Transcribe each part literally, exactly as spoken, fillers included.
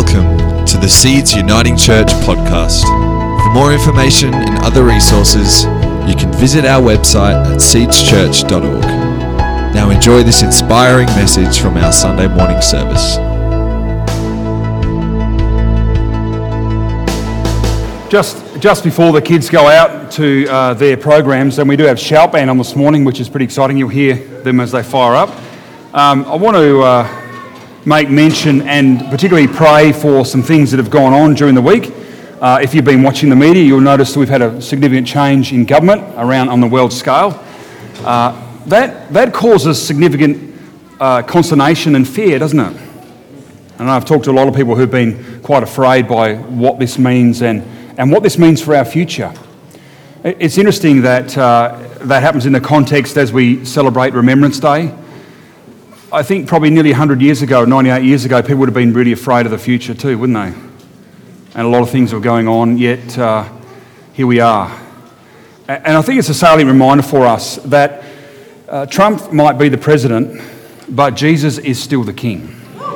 Welcome to the Seeds Uniting Church podcast. For more information and other resources, you can visit our website at seeds church dot org. Now enjoy this inspiring message from our Sunday morning service. Just just before the kids go out to uh, their programs, and we do have shout band on this morning, which is pretty exciting. You'll hear them as they fire up. Um, I want to uh, make mention and particularly pray for some things that have gone on during the week. Uh, if you've been watching the media, you'll notice that we've had a significant change in government around on the world scale. Uh, that that causes significant uh, consternation and fear, doesn't it? And I've talked to a lot of people who've been quite afraid by what this means and, and what this means for our future. It's interesting that uh, that happens in the context as we celebrate Remembrance Day. I think probably nearly one hundred years ago, ninety-eight years ago, people would have been really afraid of the future too, wouldn't they? And a lot of things were going on, yet uh, here we are. And I think it's a salient reminder for us that uh, Trump might be the president, but Jesus is still the king.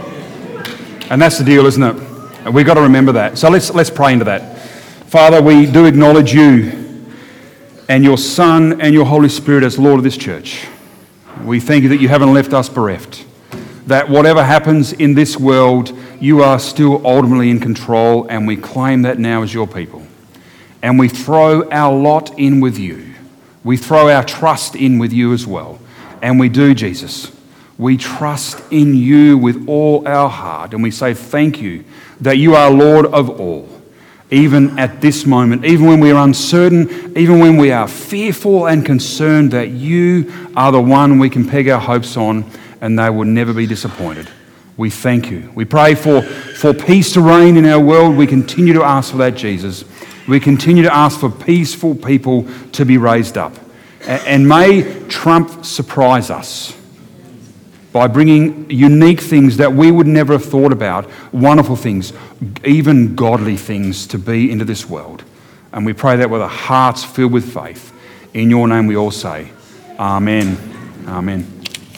And that's the deal, isn't it? And we've got to remember that. So let's let's pray into that. Father, we do acknowledge you and your Son and your Holy Spirit as Lord of this church. We thank you that you haven't left us bereft, that whatever happens in this world, you are still ultimately in control, and we claim that now as your people. And we throw our lot in with you. We throw our trust in with you as well. And we do, Jesus. We trust in you with all our heart, and we say thank you that you are Lord of all. Even at this moment, even when we are uncertain, even when we are fearful and concerned, that you are the one we can peg our hopes on, and they will never be disappointed. We thank you. We pray for, for peace to reign in our world. We continue to ask for that, Jesus. We continue to ask for peaceful people to be raised up. And may Trump surprise us by bringing unique things that we would never have thought about, wonderful things, even godly things to be into this world. And we pray that with our hearts filled with faith. In your name we all say, Amen. Amen.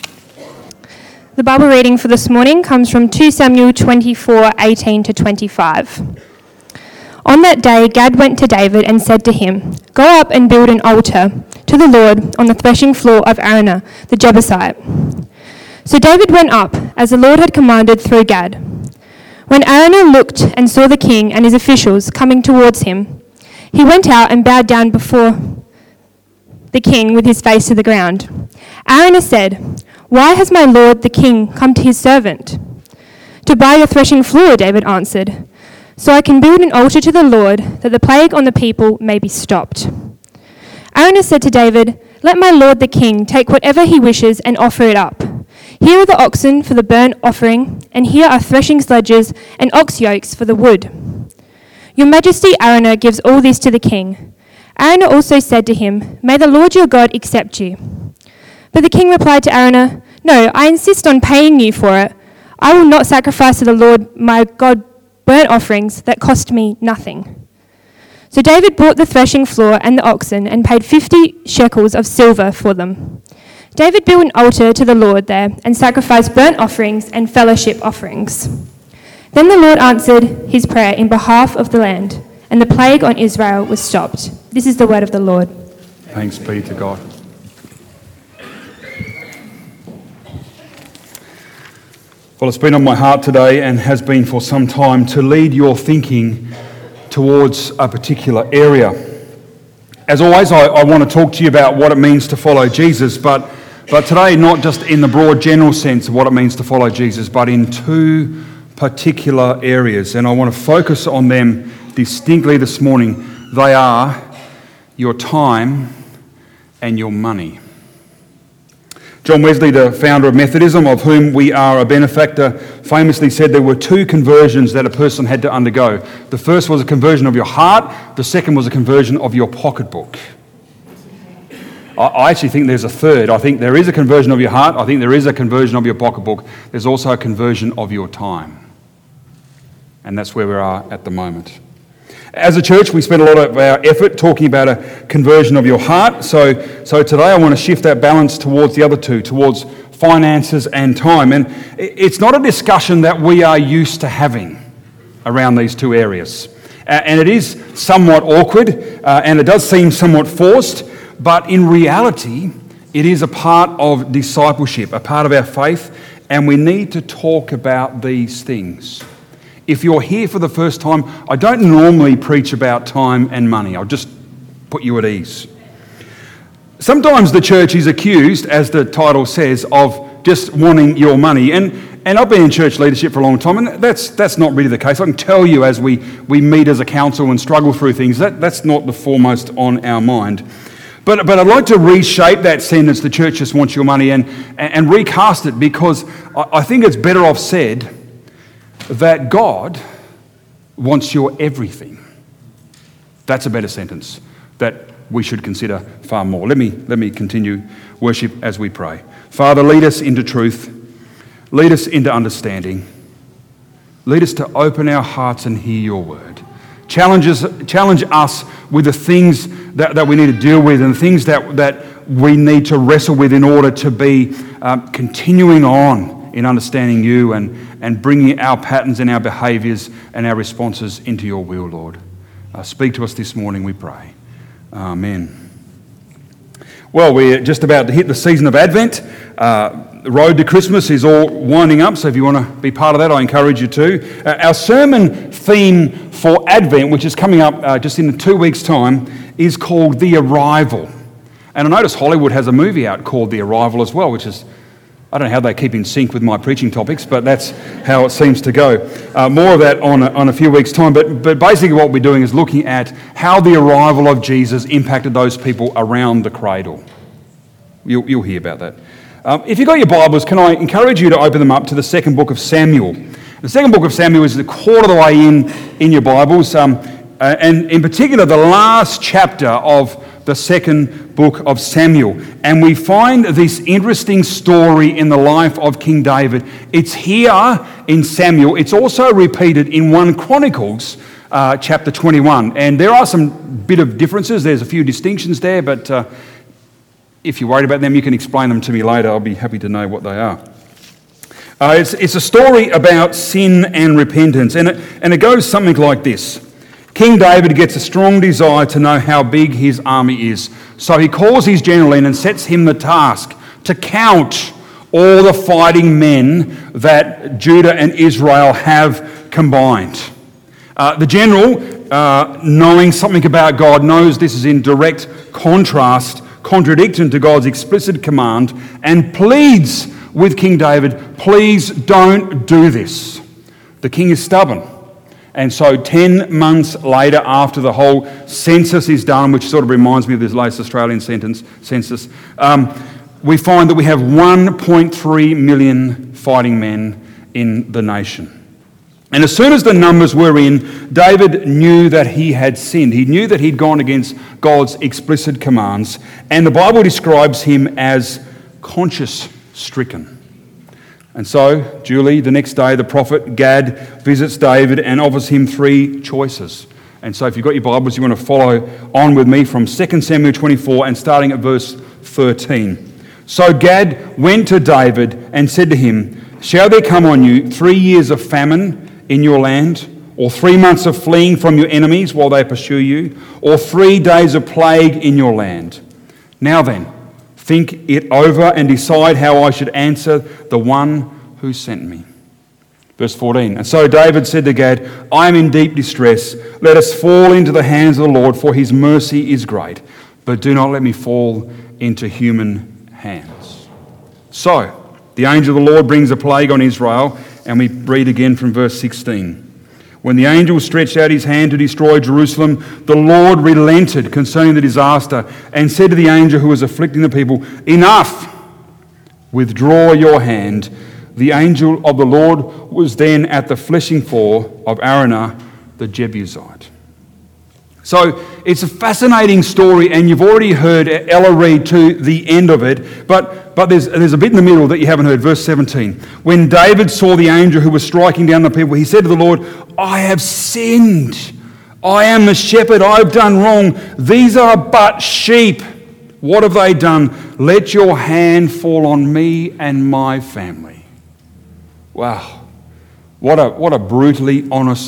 The Bible reading for this morning comes from Second Samuel twenty-four, eighteen to twenty-five. On that day Gad went to David and said to him, "Go up and build an altar to the Lord on the threshing floor of Araunah the Jebusite." So David went up, as the Lord had commanded through Gad. When Araunah looked and saw the king and his officials coming towards him, he went out and bowed down before the king with his face to the ground. Araunah said, "Why has my lord the king come to his servant?" "To buy your threshing floor," David answered, "so I can build an altar to the Lord, that the plague on the people may be stopped." Araunah said to David, "Let my lord the king take whatever he wishes and offer it up. Here are the oxen for the burnt offering, and here are threshing sledges and ox yokes for the wood." "Your Majesty," Araunah gives all this to the king. Araunah also said to him, "May the Lord your God accept you." But the king replied to Araunah, "No, I insist on paying you for it. I will not sacrifice to the Lord my God burnt offerings that cost me nothing." So David bought the threshing floor and the oxen and paid fifty shekels of silver for them. David built an altar to the Lord there and sacrificed burnt offerings and fellowship offerings. Then the Lord answered his prayer in behalf of the land, and the plague on Israel was stopped. This is the word of the Lord. Thanks be to God. Well, it's been on my heart today and has been for some time to lead your thinking towards a particular area. As always, I, I want to talk to you about what it means to follow Jesus, but But today, not just in the broad general sense of what it means to follow Jesus, but in two particular areas. And I want to focus on them distinctly this morning. They are your time and your money. John Wesley, the founder of Methodism, of whom we are a benefactor, famously said there were two conversions that a person had to undergo. The first was a conversion of your heart. The second was a conversion of your pocketbook. I actually think there's a third. I think there is a conversion of your heart. I think there is a conversion of your pocketbook. There's also a conversion of your time. And that's where we are at the moment. As a church, we spend a lot of our effort talking about a conversion of your heart. So, so today I want to shift that balance towards the other two, towards finances and time. And it's not a discussion that we are used to having. around these two areas. Uh, and it is somewhat awkward, uh, and it does seem somewhat forced, but in reality, it is a part of discipleship, a part of our faith, and we need to talk about these things. If you're here for the first time, I don't normally preach about time and money. I'll just put you at ease. Sometimes the church is accused, as the title says, of just wanting your money. And and I've been in church leadership for a long time, and that's that's not really the case. I can tell you as we, we meet as a council and struggle through things, that, that's not the foremost on our mind. But but I'd like to reshape that sentence, the church just wants your money, and, and recast it, because I, I think it's better off said that God wants your everything. That's a better sentence that we should consider far more. Let me let me continue worship as we pray. Father, lead us into truth. Lead us into understanding. Lead us to open our hearts and hear your word. Challenge us, challenge us with the things that, that we need to deal with, and the things that, that we need to wrestle with in order to be um, continuing on in understanding you and, and bringing our patterns and our behaviours and our responses into your will, Lord. Uh, speak to us this morning, we pray. Amen. Well, we're just about to hit the season of Advent. Uh, the road to Christmas is all winding up, so if you want to be part of that, I encourage you to. Uh, our sermon theme for Advent, which is coming up uh, just in two weeks' time, is called The Arrival. And I notice Hollywood has a movie out called The Arrival as well, which is, I don't know how they keep in sync with my preaching topics, but that's how it seems to go. Uh, more of that on a, on a few weeks' time. But, but basically what we're doing is looking at how the arrival of Jesus impacted those people around the cradle. You'll, you'll hear about that. Um, if you've got your Bibles, can I encourage you to open them up to the second book of Samuel. The second book of Samuel is a quarter of the way in in your Bibles. Um, uh, and in particular, the last chapter of the second book of Samuel. And we find this interesting story in the life of King David. It's here in Samuel. It's also repeated in First Chronicles uh, chapter twenty-one. And there are some bit of differences. There's a few distinctions there, but uh, if you're worried about them, you can explain them to me later. I'll be happy to know what they are. Uh, it's, it's a story about sin and repentance. And it, and it goes something like this. King David gets a strong desire to know how big his army is. So he calls his general in and sets him the task to count all the fighting men that Judah and Israel have combined. Uh, the general, uh, knowing something about God, knows this is in direct contrast, contradiction to God's explicit command, and pleads with King David, please don't do this. The king is stubborn. And so ten months later, after the whole census is done, which sort of reminds me of this latest Australian sentence, census, um, we find that we have one point three million fighting men in the nation. And as soon as the numbers were in, David knew that he had sinned. He knew that he'd gone against God's explicit commands. And the Bible describes him as conscience-stricken. And so, duly, the next day, the prophet Gad visits David and offers him three choices. And so if you've got your Bibles, you want to follow on with me from Second Samuel twenty-four and starting at verse thirteen. So Gad went to David and said to him, shall there come on you three years of famine in your land, or three months of fleeing from your enemies while they pursue you, or three days of plague in your land? Now then, think it over and decide how I should answer the one who sent me. Verse fourteen, and so David said to Gad, I am in deep distress. Let us fall into the hands of the Lord, for his mercy is great. But do not let me fall into human hands. So the angel of the Lord brings a plague on Israel, and we read again from verse sixteen. When the angel stretched out his hand to destroy Jerusalem, the Lord relented concerning the disaster and said to the angel who was afflicting the people, enough, withdraw your hand. The angel of the Lord was then at the threshing floor of Araunah the Jebusite. So it's a fascinating story, and you've already heard Ella read to the end of it, but, but there's, there's a bit in the middle that you haven't heard. Verse seventeen. When David saw the angel who was striking down the people, he said to the Lord, I have sinned. I am the shepherd. I've done wrong. These are but sheep. What have they done? Let your hand fall on me and my family. Wow. What a, what a brutally honest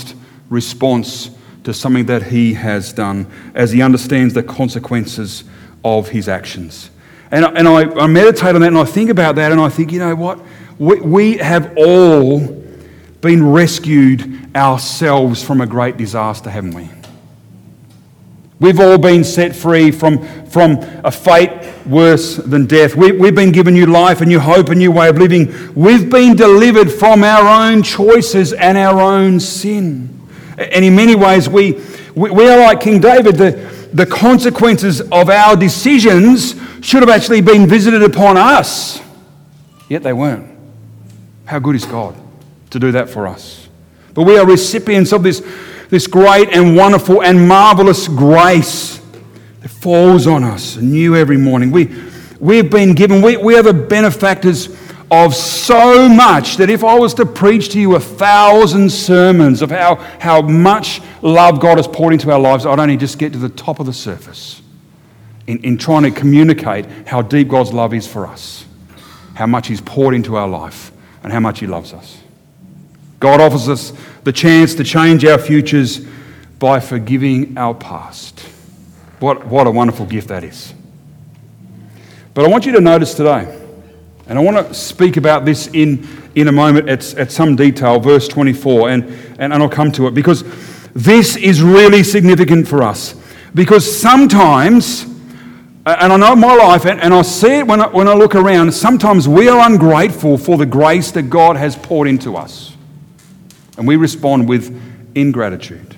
response to something that he has done as he understands the consequences of his actions. And, and I, I meditate on that and I think about that and I think, you know what? We, we have all been rescued ourselves from a great disaster, haven't we? We've all been set free from, from a fate worse than death. We, we've been given new life, a new hope, a new way of living. We've been delivered from our own choices and our own sin. And in many ways, we, we, we are like King David. The, the consequences of our decisions should have actually been visited upon us, yet they weren't. How good is God to do that for us? But we are recipients of this This great and wonderful and marvelous grace that falls on us anew every morning. We, we've been given, we, we are the benefactors of so much that if I was to preach to you a thousand sermons of how, how much love God has poured into our lives, I'd only just get to the top of the surface in, in trying to communicate how deep God's love is for us, how much He's poured into our life, and how much He loves us. God offers us the chance to change our futures by forgiving our past. What, what a wonderful gift that is. But I want you to notice today, and I want to speak about this in, in a moment at, at some detail, verse twenty-four, and, and, and I'll come to it, because this is really significant for us. Because sometimes, and I know my life, and, and I see it when I, when I look around, sometimes we are ungrateful for the grace that God has poured into us. And we respond with ingratitude.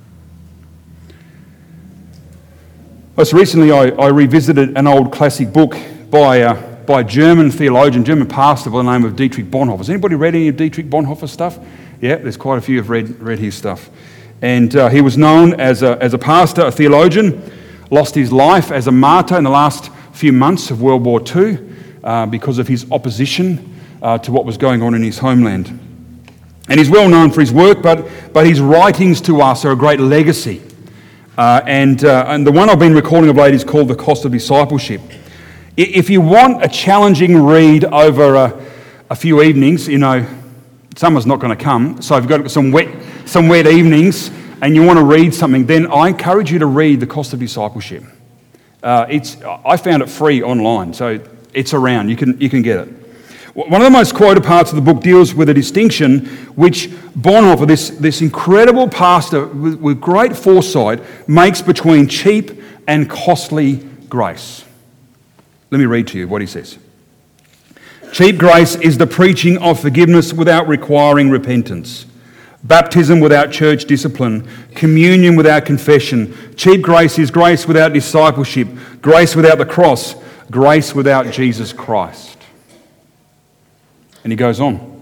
Most recently, I, I revisited an old classic book by, uh, by a German theologian, German pastor by the name of Dietrich Bonhoeffer. Has anybody read any of Dietrich Bonhoeffer's stuff? Yeah, there's quite a few who've read, read his stuff. And uh, he was known as a, as a pastor, a theologian, lost his life as a martyr in the last few months of World War Two uh, because of his opposition uh, to what was going on in his homeland. And he's well known for his work, but, but his writings to us are a great legacy. Uh, and, uh, and the one I've been recalling of late is called The Cost of Discipleship. If you want a challenging read over a, a few evenings, you know, summer's not going to come, so if you've got some wet, some wet evenings and you want to read something, then I encourage you to read The Cost of Discipleship. Uh, it's, I found it free online, so it's around. You can, you can get it. One of the most quoted parts of the book deals with a distinction which Bonhoeffer, this, this incredible pastor with, with great foresight, makes between cheap and costly grace. Let me read to you what he says. Cheap grace is the preaching of forgiveness without requiring repentance, baptism without church discipline, communion without confession. Cheap grace is grace without discipleship, grace without the cross, grace without Jesus Christ. And he goes on.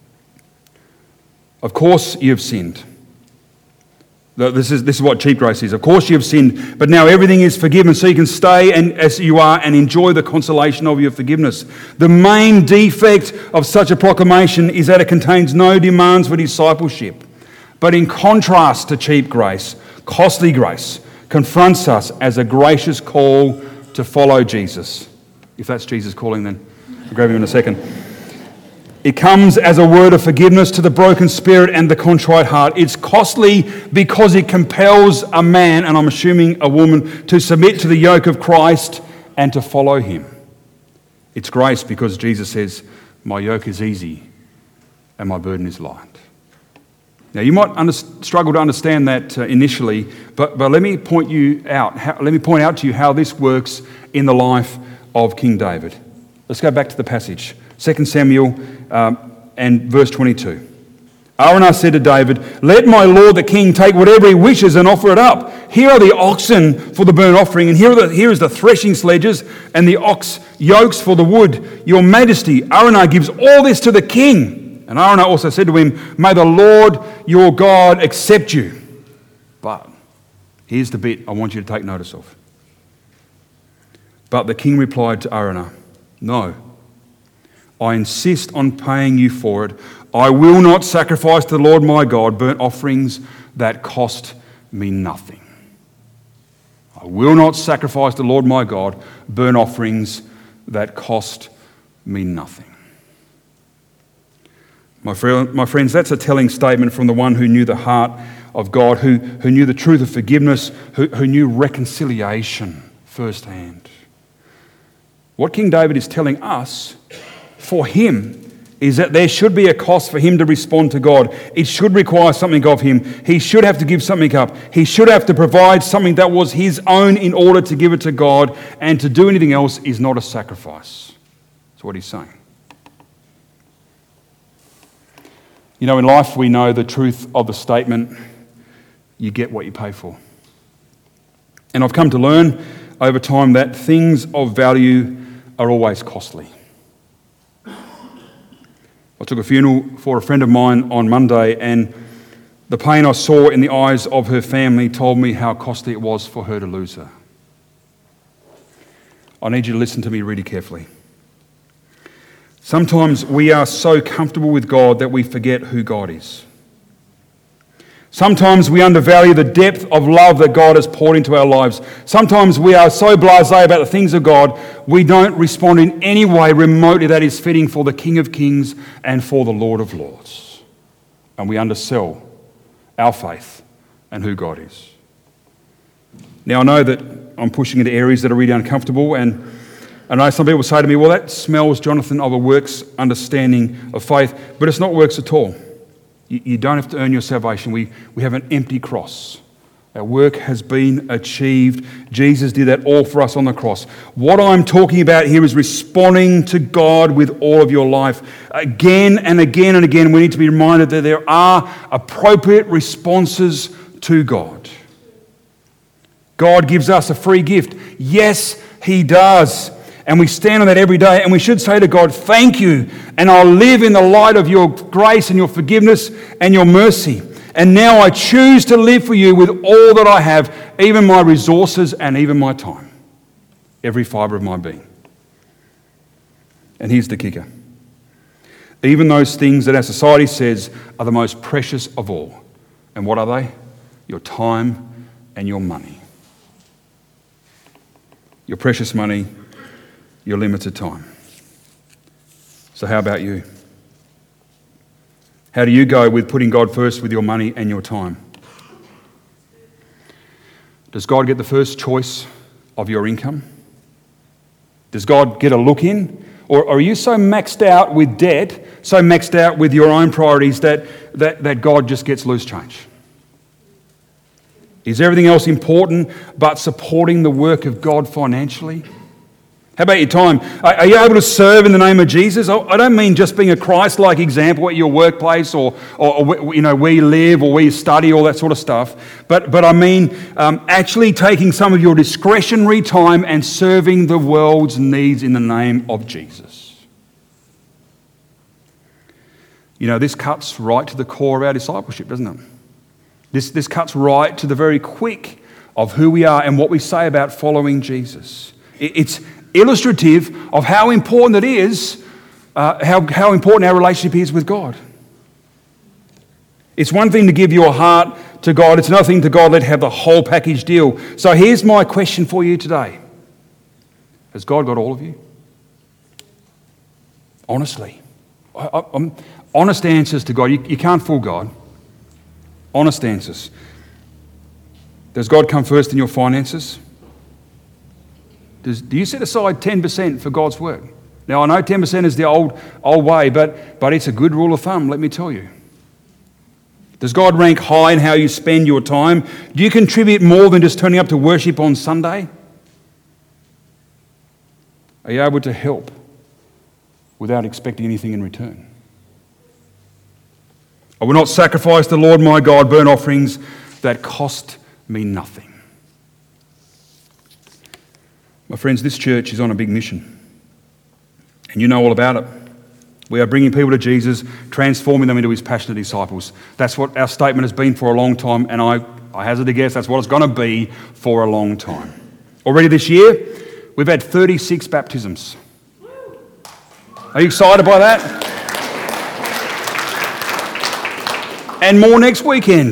Of course you have sinned. This is, this is what cheap grace is. Of course you have sinned, but now everything is forgiven, so you can stay and, as you are and enjoy the consolation of your forgiveness. The main defect of such a proclamation is that it contains no demands for discipleship. But in contrast to cheap grace, costly grace confronts us as a gracious call to follow Jesus. If that's Jesus calling, then I'll grab him in a second. It comes as a word of forgiveness to the broken spirit and the contrite heart. It's costly because it compels a man, and I'm assuming a woman, to submit to the yoke of Christ and to follow him. It's grace because Jesus says, my yoke is easy and my burden is light. Now, you might under- struggle to understand that uh, initially, but, but let me point you out. How, let me point out to you how this works in the life of King David. Let's go back to the passage. Second Samuel um, and verse twenty-two. Araunah said to David, let my lord the king take whatever he wishes and offer it up. Here are the oxen for the burnt offering, and here, are the, here is the threshing sledges and the ox yokes for the wood. Your majesty, Araunah gives all this to the king. And Araunah also said to him, may the Lord your God accept you. But here's the bit I want you to take notice of. But the king replied to Araunah, no, I insist on paying you for it. I will not sacrifice to the Lord my God burnt offerings that cost me nothing. I will not sacrifice to the Lord my God burnt offerings that cost me nothing. My, friend, my friends, that's a telling statement from the one who knew the heart of God, who, who knew the truth of forgiveness, who, who knew reconciliation firsthand. What King David is telling us for him is that there should be a cost for him to respond to God. It should require something of him. He should have to give something up. He should have to provide something that was his own in order to give it to God, and to do anything else is not a sacrifice. That's what he's saying. You know, in life we know the truth of the statement, you get what you pay for. And I've come to learn over time that things of value are always costly. I took a funeral for a friend of mine on Monday, and the pain I saw in the eyes of her family told me how costly it was for her to lose her. I need you to listen to me really carefully. Sometimes we are so comfortable with God that we forget who God is. Sometimes we undervalue the depth of love that God has poured into our lives. Sometimes we are so blasé about the things of God, we don't respond in any way remotely that is fitting for the King of Kings and for the Lord of Lords. And we undersell our faith and who God is. Now, I know that I'm pushing into areas that are really uncomfortable, and I know some people say to me, well, that smells, Jonathan, of a works understanding of faith, but it's not works at all. You don't have to earn your salvation. We, we have an empty cross. Our work has been achieved. Jesus did that all for us on the cross. What I'm talking about here is responding to God with all of your life. Again and again and again, we need to be reminded that there are appropriate responses to God. God gives us a free gift. Yes, He does. And we stand on that every day, and we should say to God, thank you, and I'll live in the light of your grace and your forgiveness and your mercy. And now I choose to live for you with all that I have, even my resources and even my time, every fibre of my being. And here's the kicker. Even those things that our society says are the most precious of all. And what are they? Your time and your money. Your precious money, your limited time. So how about you? How do you go with putting God first with your money and your time? Does God get the first choice of your income? Does God get a look in? Or are you so maxed out with debt, so maxed out with your own priorities that, that, that God just gets loose change? Is everything else important but supporting the work of God financially? How about your time? Are you able to serve in the name of Jesus? I don't mean just being a Christ-like example at your workplace or, or, or you know, where you live or where you study, all that sort of stuff. But, but I mean um, actually taking some of your discretionary time and serving the world's needs in the name of Jesus. You know, this cuts right to the core of our discipleship, doesn't it? This, this cuts right to the very quick of who we are and what we say about following Jesus. It, it's illustrative of how important it is, uh, how, how important our relationship is with God. It's one thing to give your heart to God. It's another thing to God let have the whole package deal. So here's my question for you today. Has God got all of you? Honestly. I, I, I'm, honest answers to God. You, you can't fool God. Honest answers. Does God come first in your finances? Does, do you set aside ten percent for God's work? Now, I know ten percent is the old old way, but, but it's a good rule of thumb, let me tell you. Does God rank high in how you spend your time? Do you contribute more than just turning up to worship on Sunday? Are you able to help without expecting anything in return? I will not sacrifice the Lord my God burnt offerings that cost me nothing. My friends, this church is on a big mission, and you know all about it. We are bringing people to Jesus, transforming them into his passionate disciples. That's what our statement has been for a long time, and I, I hazard a guess that's what it's going to be for a long time. Already this year, we've had thirty-six baptisms. Are you excited by that? And more next weekend.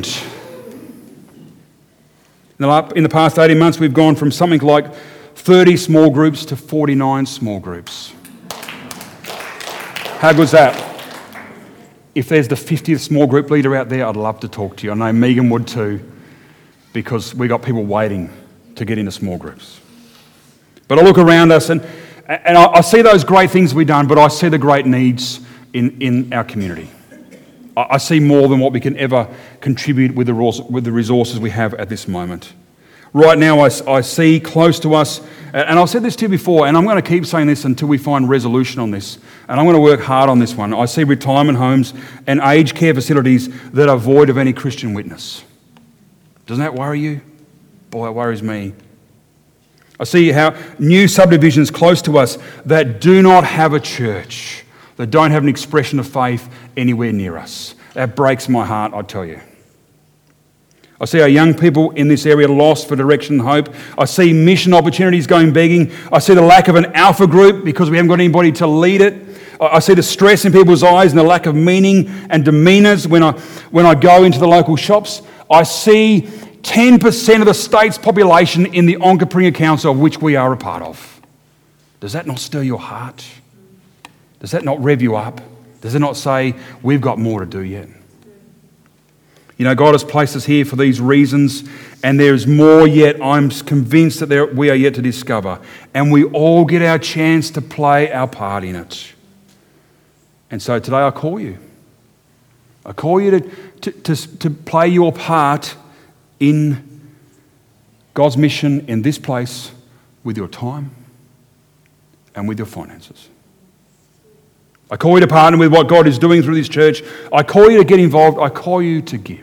In the past eighteen months, we've gone from something like thirty small groups to forty-nine small groups. How good's that? if there's the fiftieth small group leader out there, I'd love to talk to you. I know Megan would too, because we got people waiting to get into small groups. But I look around us and, and I, I see those great things we've done, but I see the great needs in, in our community. I, I see more than what we can ever contribute with the, with the resources we have at this moment. Right now, I, I see close to us, and I've said this to you before, and I'm going to keep saying this until we find resolution on this, and I'm going to work hard on this one. I see retirement homes and aged care facilities that are void of any Christian witness. Doesn't that worry you? Boy, it worries me. I see how new subdivisions close to us that do not have a church, that don't have an expression of faith anywhere near us. That breaks my heart, I tell you. I see our young people in this area lost for direction and hope. I see mission opportunities going begging. I see the lack of an alpha group because we haven't got anybody to lead it. I see the stress in people's eyes and the lack of meaning and demeanours when I, when I go into the local shops. I see ten percent of the state's population in the Onkaparinga Council, of which we are a part of. Does that not stir your heart? Does that not rev you up? Does it not say, we've got more to do yet? You know, God has placed us here for these reasons, and there is more yet I'm convinced that there, we are yet to discover. And we all get our chance to play our part in it. And so today I call you. I call you to, to, to, to play your part in God's mission in this place with your time and with your finances. I call you to partner with what God is doing through this church. I call you to get involved. I call you to give.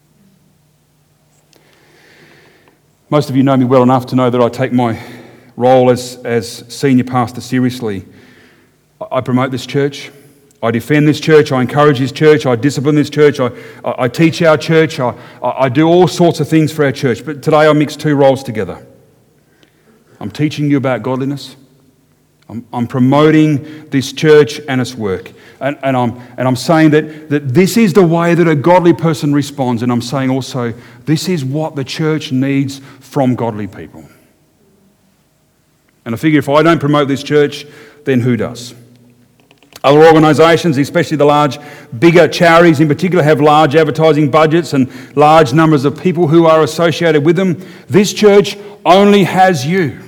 Most of you know me well enough to know that I take my role as, as senior pastor seriously. I promote this church. I defend this church. I encourage this church. I discipline this church. I, I, I teach our church. I, I do all sorts of things for our church. But today I mix two roles together. I'm teaching you about godliness. I'm, I'm promoting this church and its work. And, and, I'm, and I'm saying that, that this is the way that a godly person responds. And I'm saying also, this is what the church needs from godly people. And I figure if I don't promote this church, then who does? Other organisations, especially the large, bigger charities in particular, have large advertising budgets and large numbers of people who are associated with them. This church only has you.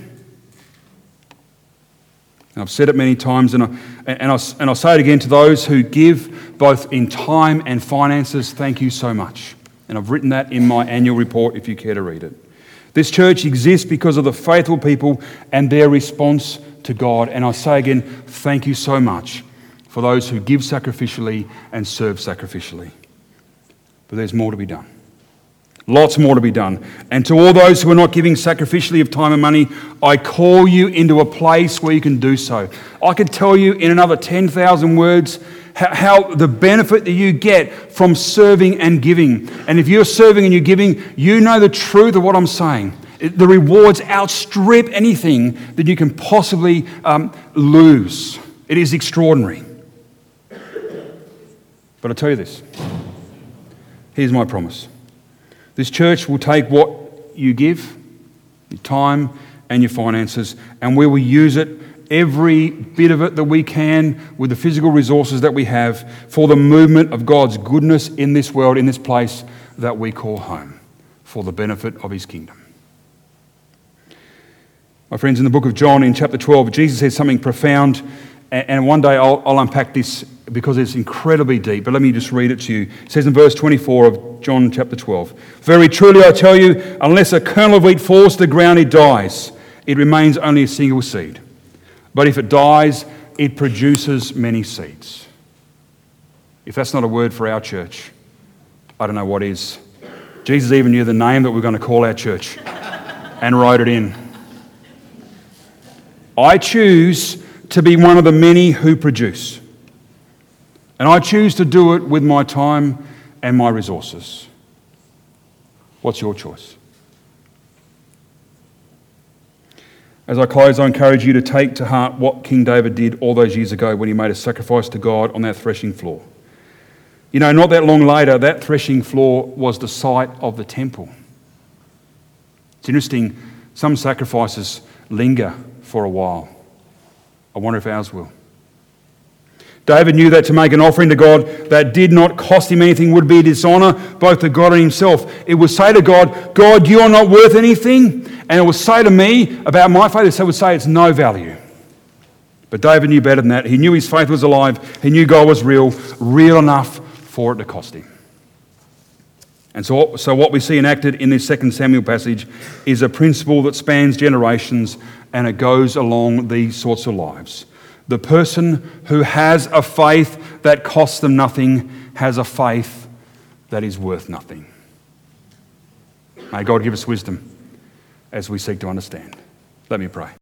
And I've said it many times, and I, and, I, and I'll say it again to those who give both in time and finances, thank you so much. And I've written that in my annual report if you care to read it. This church exists because of the faithful people and their response to God. And I say again, thank you so much for those who give sacrificially and serve sacrificially. But there's more to be done. Lots more to be done. And to all those who are not giving sacrificially of time and money, I call you into a place where you can do so. I could tell you in another ten thousand words how, how the benefit that you get from serving and giving. And if you're serving and you're giving, you know the truth of what I'm saying. The rewards outstrip anything that you can possibly um, lose. It is extraordinary. But I'll tell you this. Here's my promise. This church will take what you give, your time and your finances, and we will use it, every bit of it that we can, with the physical resources that we have, for the movement of God's goodness in this world, in this place that we call home, for the benefit of his kingdom. My friends, in the book of John, in chapter twelve, Jesus says something profound, and one day I'll, I'll unpack this because it's incredibly deep, but let me just read it to you. It says in verse twenty-four of John chapter twelve, "Very truly I tell you, unless a kernel of wheat falls to the ground, it dies. It remains only a single seed. But if it dies, it produces many seeds." If that's not a word for our church, I don't know what is. Jesus even knew the name that we're going to call our church and wrote it in. I choose to be one of the many who produce. And I choose to do it with my time and my resources. What's your choice? As I close, I encourage you to take to heart what King David did all those years ago when he made a sacrifice to God on that threshing floor. You know, not that long later, that threshing floor was the site of the temple. It's interesting, some sacrifices linger for a while. I wonder if ours will. David knew that to make an offering to God that did not cost him anything would be a dishonour both to God and himself. It would say to God, God, you are not worth anything. And it would say to me about my faith, it would say it's no value. But David knew better than that. He knew his faith was alive. He knew God was real, real enough for it to cost him. And so, so what we see enacted in this Second Samuel passage is a principle that spans generations, and it goes along these sorts of lives. The person who has a faith that costs them nothing has a faith that is worth nothing. May God give us wisdom as we seek to understand. Let me pray.